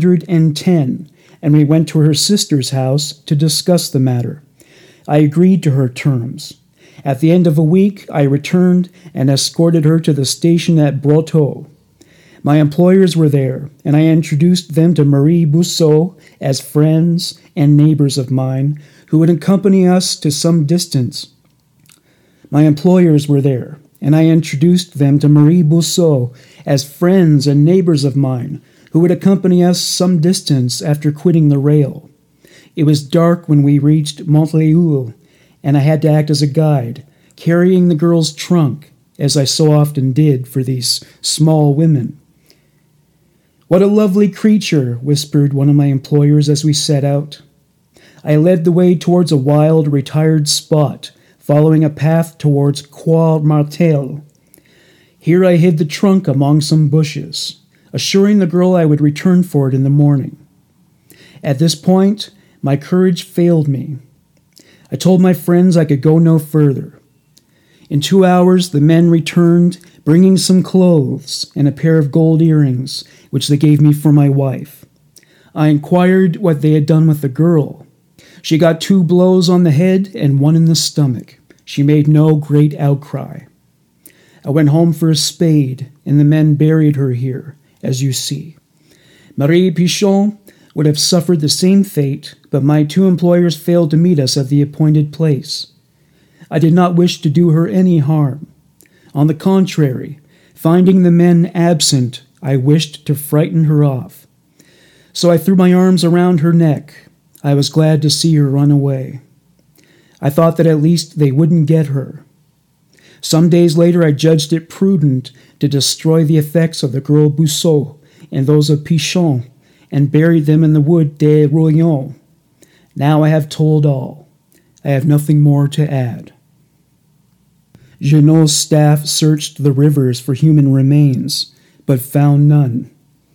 210, and we went to her sister's house to discuss the matter. I agreed to her terms. At the end of a week, I returned and escorted her to the station at Brotteaux. My employers were there, and I introduced them to Marie Bousseau as friends and neighbors of mine who would accompany us to some distance. My employers were there, and I introduced them to Marie Bousseau as friends and neighbors of mine who would accompany us some distance after quitting the rail. It was dark when we reached Montléul, and I had to act as a guide, carrying the girl's trunk, as I so often did for these small women. "What a lovely creature," whispered one of my employers as we set out. I led the way towards a wild, retired spot, following a path towards Croix Martel. Here I hid the trunk among some bushes, assuring the girl I would return for it in the morning. At this point, my courage failed me. I told my friends I could go no further. In 2 hours, the men returned, bringing some clothes and a pair of gold earrings, which they gave me for my wife. I inquired what they had done with the girl. She got 2 blows on the head and 1 in the stomach. She made no great outcry. I went home for a spade, and the men buried her here, as you see. Marie Pichon would have suffered the same fate, but my 2 employers failed to meet us at the appointed place. I did not wish to do her any harm. On the contrary, finding the men absent, I wished to frighten her off. So I threw my arms around her neck. I was glad to see her run away. I thought that at least they wouldn't get her. Some days later I judged it prudent to destroy the effects of the girl Busseau and those of Pichon, and buried them in the wood des Rouillons. Now I have told all. I have nothing more to add. Jeannot's staff searched the rivers for human remains, but found none.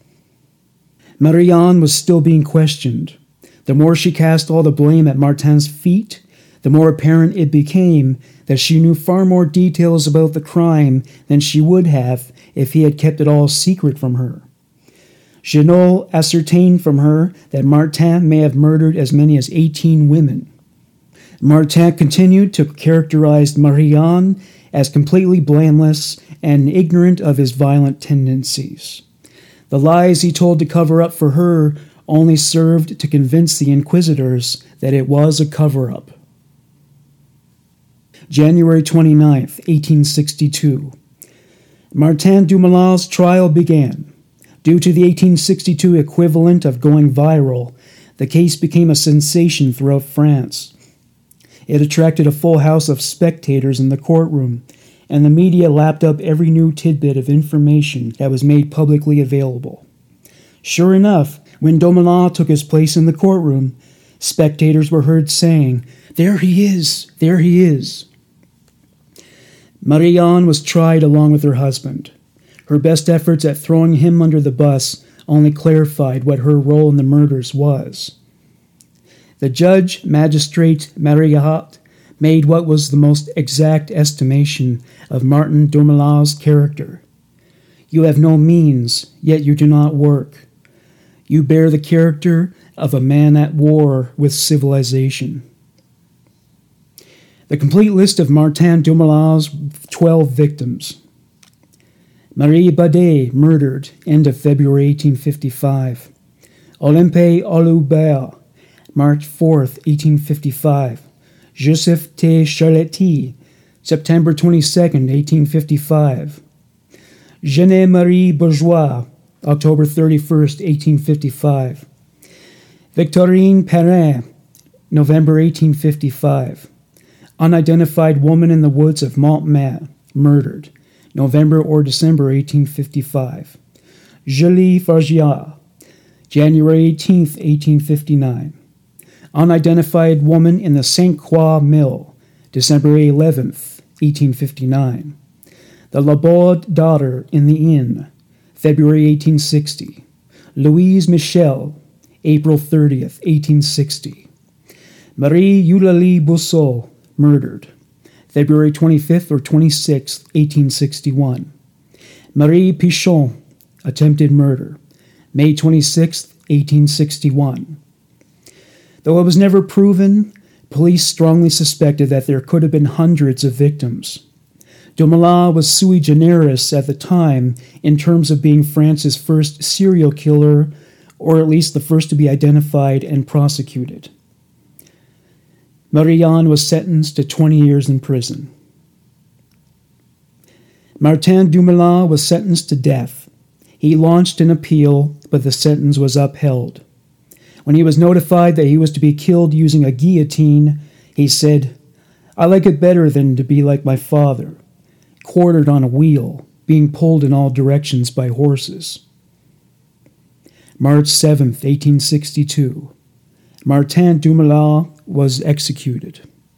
Marianne was still being questioned. The more she cast all the blame at Martin's feet, the more apparent it became that she knew far more details about the crime than she would have if he had kept it all secret from her. Jeannot ascertained from her that Martin may have murdered as many as 18 women. Martin continued to characterize Marianne as completely blameless and ignorant of his violent tendencies. The lies he told to cover up for her only served to convince the inquisitors that it was a cover-up. January 29th, 1862. Martin Dumoulin' trial began. Due to the 1862 equivalent of going viral, the case became a sensation throughout France. It attracted a full house of spectators in the courtroom, and the media lapped up every new tidbit of information that was made publicly available. Sure enough, when Dumoulin took his place in the courtroom, spectators were heard saying, "There he is! There he is!" Marianne was tried along with her husband. Her best efforts at throwing him under the bus only clarified what her role in the murders was. The judge, magistrate Mariat, made what was the most exact estimation of Martin Dumoulin's character. You have no means, yet you do not work. You bear the character of a man at war with civilization. The complete list of Martin Dumoulin's 12 victims. Marie Badet, murdered, end of February 1855. Olympe Aulubert, March 4th, 1855. Joseph T. Charletti, September 22nd, 1855. Jeanne-Marie Bourgeois, October 31st, 1855. Victorine Perrin, November 1855. Unidentified woman in the woods of Montmartre, murdered, November or December 1855. Julie Fargiat, January 18th, 1859. Unidentified woman in the St. Croix Mill, December 11th, 1859. The Laborde daughter in the inn, February 1860. Louise Michel, April 30th, 1860. Marie Eulalie Busseau, murdered, February 25th or 26th, 1861. Marie Pichon, attempted murder, May 26th, 1861. Though it was never proven, police strongly suspected that there could have been hundreds of victims. Dumoulin was sui generis at the time in terms of being France's first serial killer, or at least the first to be identified and prosecuted. Marianne was sentenced to 20 years in prison. Martin Dumoulin was sentenced to death. He launched an appeal, but the sentence was upheld. When he was notified that he was to be killed using a guillotine, he said, "I like it better than to be like my father, quartered on a wheel, being pulled in all directions by horses." March 7th, 1862. Martin Dumoulin was executed.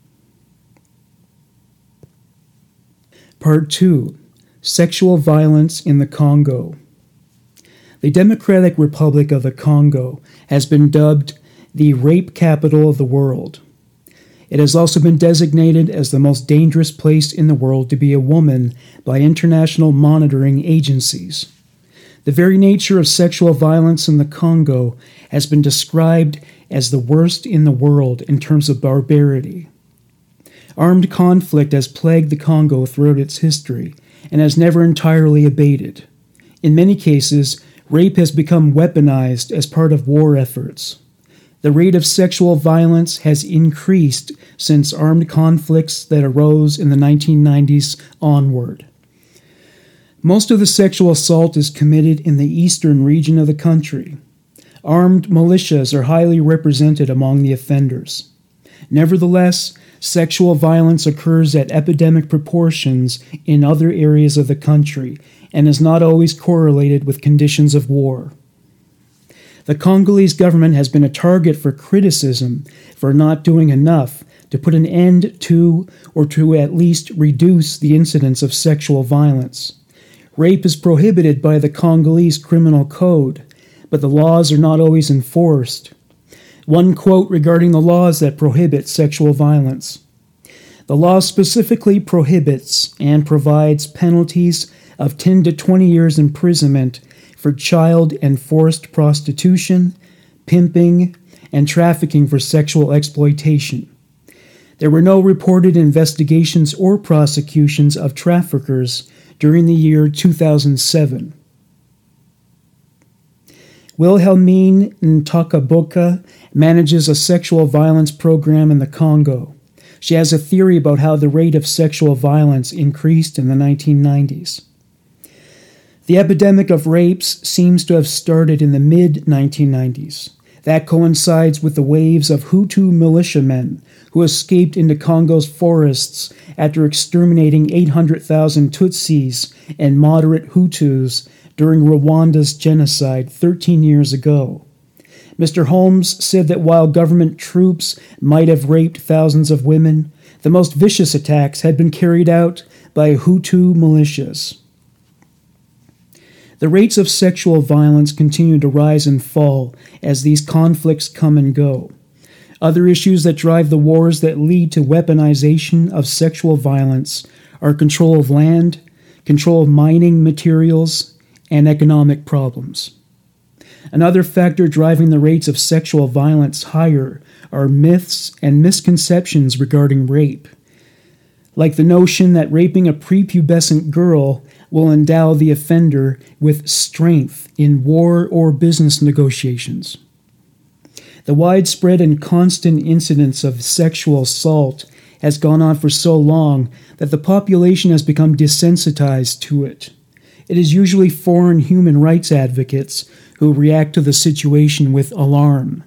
Part 2. Sexual Violence in the Congo. The Democratic Republic of the Congo has been dubbed the rape capital of the world. It has also been designated as the most dangerous place in the world to be a woman by international monitoring agencies. The very nature of sexual violence in the Congo has been described as the worst in the world in terms of barbarity. Armed conflict has plagued the Congo throughout its history and has never entirely abated. In many cases, rape has become weaponized as part of war efforts. The rate of sexual violence has increased since armed conflicts that arose in the 1990s onward. Most of the sexual assault is committed in the eastern region of the country. Armed militias are highly represented among the offenders. Nevertheless, sexual violence occurs at epidemic proportions in other areas of the country and is not always correlated with conditions of war. The Congolese government has been a target for criticism for not doing enough to put an end to or to at least reduce the incidence of sexual violence. Rape is prohibited by the Congolese Criminal Code, but the laws are not always enforced. One quote regarding the laws that prohibit sexual violence. The law specifically prohibits and provides penalties of 10 to 20 years imprisonment for child and forced prostitution, pimping, and trafficking for sexual exploitation. There were no reported investigations or prosecutions of traffickers during the year 2007. Wilhelmine Ntakaboka manages a sexual violence program in the Congo. She has a theory about how the rate of sexual violence increased in the 1990s. The epidemic of rapes seems to have started in the mid-1990s. That coincides with the waves of Hutu militiamen who escaped into Congo's forests after exterminating 800,000 Tutsis and moderate Hutus during Rwanda's genocide 13 years ago. Mr. Holmes said that while government troops might have raped thousands of women, the most vicious attacks had been carried out by Hutu militias. The rates of sexual violence continue to rise and fall as these conflicts come and go. Other issues that drive the wars that lead to weaponization of sexual violence are control of land, control of mining materials, and economic problems. Another factor driving the rates of sexual violence higher are myths and misconceptions regarding rape, like the notion that raping a prepubescent girl will endow the offender with strength in war or business negotiations. The widespread and constant incidence of sexual assault has gone on for so long that the population has become desensitized to it. It is usually foreign human rights advocates who react to the situation with alarm.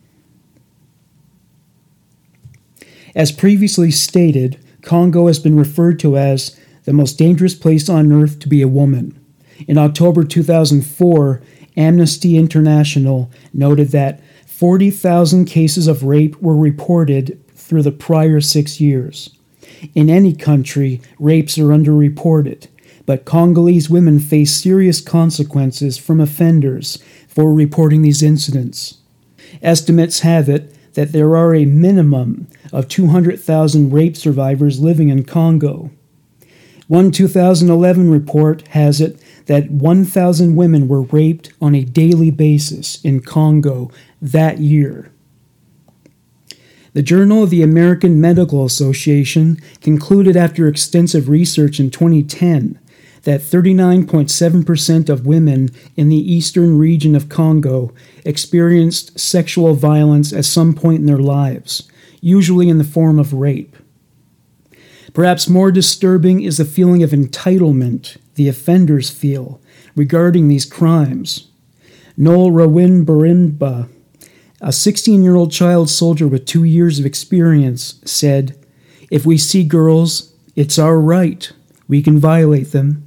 As previously stated, Congo has been referred to as the most dangerous place on earth to be a woman. In October 2004, Amnesty International noted that 40,000 cases of rape were reported through the prior 6 years. In any country, rapes are underreported, but Congolese women face serious consequences from offenders for reporting these incidents. Estimates have it that there are a minimum of 200,000 rape survivors living in Congo. One 2011 report has it that 1,000 women were raped on a daily basis in Congo that year. The Journal of the American Medical Association concluded after extensive research in 2010 that 39.7% of women in the eastern region of Congo experienced sexual violence at some point in their lives, usually in the form of rape. Perhaps more disturbing is the feeling of entitlement the offenders feel regarding these crimes. Noel Rawin-Barimba, a 16-year-old child soldier with 2 years of experience, said, "If we see girls, it's our right. We can violate them."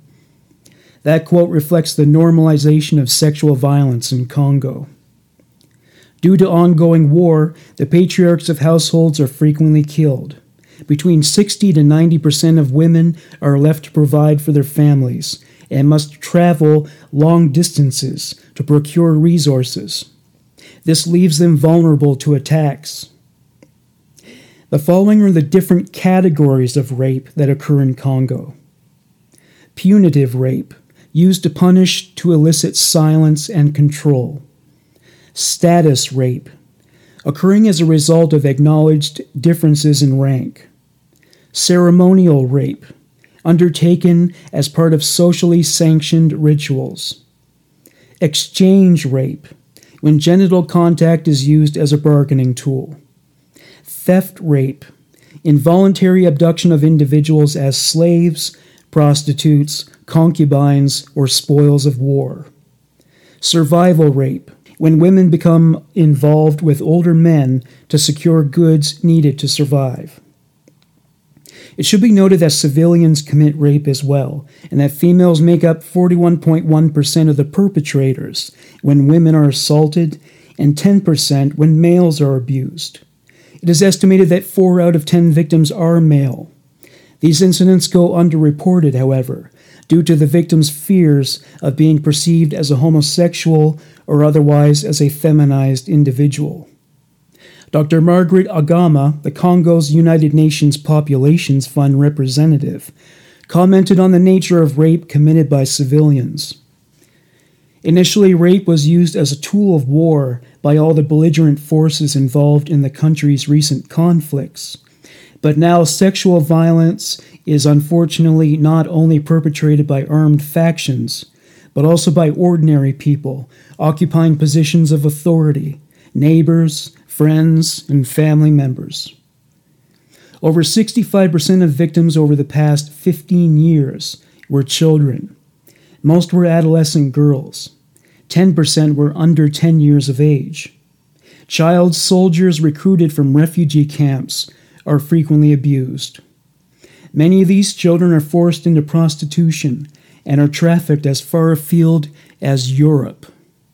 That quote reflects the normalization of sexual violence in Congo. Due to ongoing war, the patriarchs of households are frequently killed. Between 60 to 90% of women are left to provide for their families and must travel long distances to procure resources. This leaves them vulnerable to attacks. The following are the different categories of rape that occur in Congo. Punitive rape, used to punish to elicit silence and control. Status rape, occurring as a result of acknowledged differences in rank. Ceremonial rape, undertaken as part of socially sanctioned rituals. Exchange rape, when genital contact is used as a bargaining tool. Theft rape, involuntary abduction of individuals as slaves, prostitutes, concubines, or spoils of war. Survival rape, when women become involved with older men to secure goods needed to survive. It should be noted that civilians commit rape as well, and that females make up 41.1% of the perpetrators when women are assaulted, and 10% when males are abused. It is estimated that 4 out of 10 victims are male. These incidents go underreported, however, due to the victim's fears of being perceived as a homosexual or otherwise as a feminized individual. Dr. Margaret Agama, the Congo's United Nations Populations Fund representative, commented on the nature of rape committed by civilians. Initially, rape was used as a tool of war by all the belligerent forces involved in the country's recent conflicts. But now sexual violence is unfortunately not only perpetrated by armed factions, but also by ordinary people occupying positions of authority, neighbors, friends, and family members. Over 65% of victims over the past 15 years were children. Most were adolescent girls. 10% were under 10 years of age. Child soldiers recruited from refugee camps are frequently abused. Many of these children are forced into prostitution and are trafficked as far afield as Europe.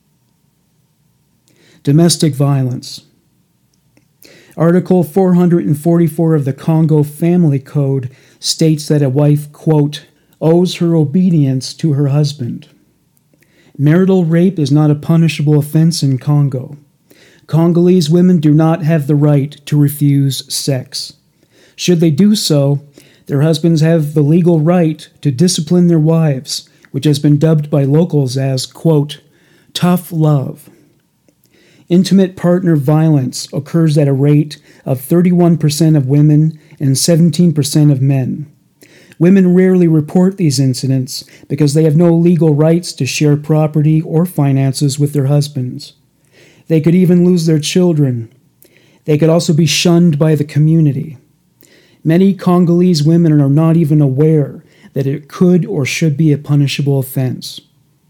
Domestic violence. Article 444 of the Congo Family Code states that a wife, quote, owes her obedience to her husband. Marital rape is not a punishable offense in Congo. Congolese women do not have the right to refuse sex. Should they do so, their husbands have the legal right to discipline their wives, which has been dubbed by locals as, quote, tough love. Intimate partner violence occurs at a rate of 31% of women and 17% of men. Women rarely report these incidents because they have no legal rights to share property or finances with their husbands. They could even lose their children. They could also be shunned by the community. Many Congolese women are not even aware that it could or should be a punishable offense.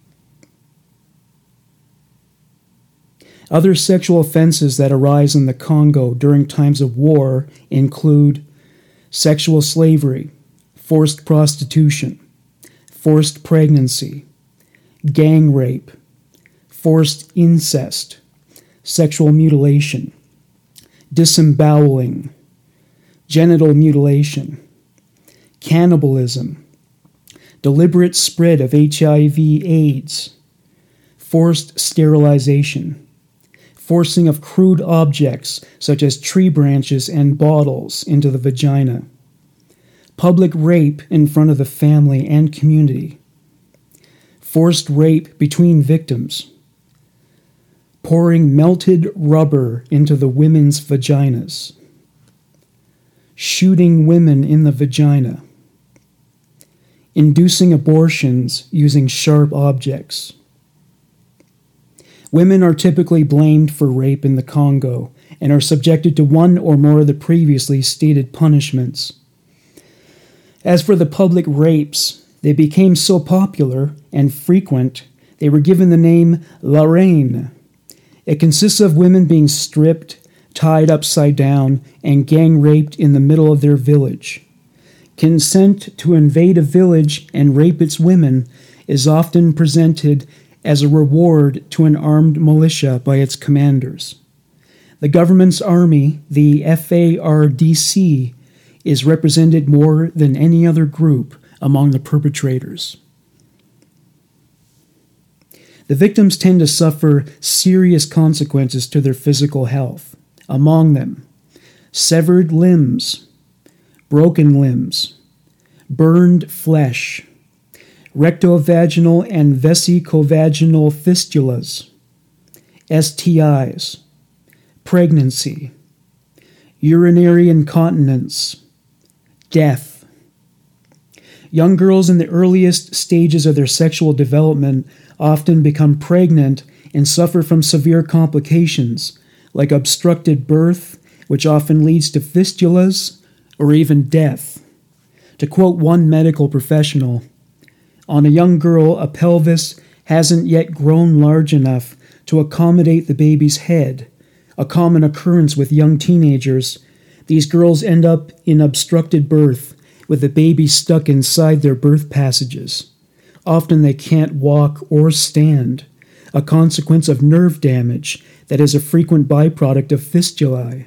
Other sexual offenses that arise in the Congo during times of war include sexual slavery, forced prostitution, forced pregnancy, gang rape, forced incest, sexual mutilation, disemboweling, genital mutilation, cannibalism, deliberate spread of HIV/AIDS, forced sterilization, forcing of crude objects such as tree branches and bottles into the vagina, public rape in front of the family and community, forced rape between victims, pouring melted rubber into the women's vaginas, shooting women in the vagina, inducing abortions using sharp objects. Women are typically blamed for rape in the Congo and are subjected to one or more of the previously stated punishments. As for the public rapes, they became so popular and frequent, they were given the name La Reine. It consists of women being stripped, tied upside down, and gang raped in the middle of their village. Consent to invade a village and rape its women is often presented as a reward to an armed militia by its commanders. The government's army, the FARDC, is represented more than any other group among the perpetrators. The victims tend to suffer serious consequences to their physical health. Among them, severed limbs, broken limbs, burned flesh, rectovaginal and vesicovaginal fistulas, STIs, pregnancy, urinary incontinence, death. Young girls in the earliest stages of their sexual development often become pregnant and suffer from severe complications like obstructed birth, which often leads to fistulas or even death. To quote one medical professional, "On a young girl, a pelvis hasn't yet grown large enough to accommodate the baby's head, a common occurrence with young teenagers. These girls end up in obstructed birth, with the baby stuck inside their birth passages. Often they can't walk or stand, a consequence of nerve damage that is a frequent byproduct of fistulae."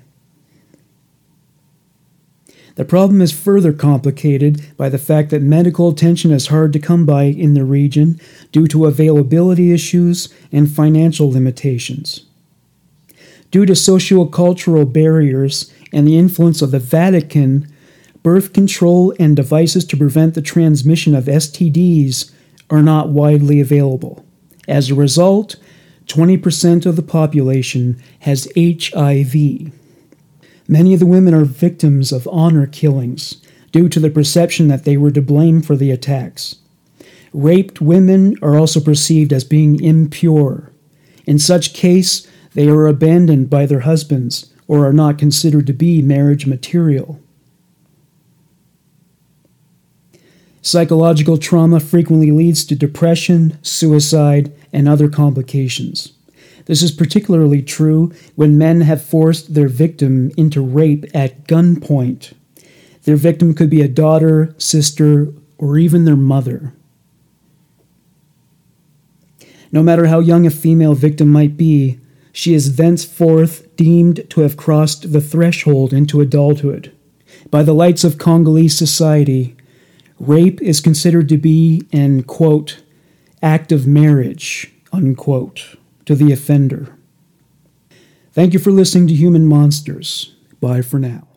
The problem is further complicated by the fact that medical attention is hard to come by in the region due to availability issues and financial limitations. Due to socio-cultural barriers and the influence of the Vatican, birth control and devices to prevent the transmission of STDs are not widely available. As a result, 20% of the population has HIV. Many of the women are victims of honor killings due to the perception that they were to blame for the attacks. Raped women are also perceived as being impure. In such case, they are abandoned by their husbands or are not considered to be marriage material. Psychological trauma frequently leads to depression, suicide, and other complications. This is particularly true when men have forced their victim into rape at gunpoint. Their victim could be a daughter, sister, or even their mother. No matter how young a female victim might be, she is thenceforth deemed to have crossed the threshold into adulthood. By the lights of Congolese society, rape is considered to be an, quote, act of marriage, unquote, to the offender. Thank you for listening to Human Monsters. Bye for now.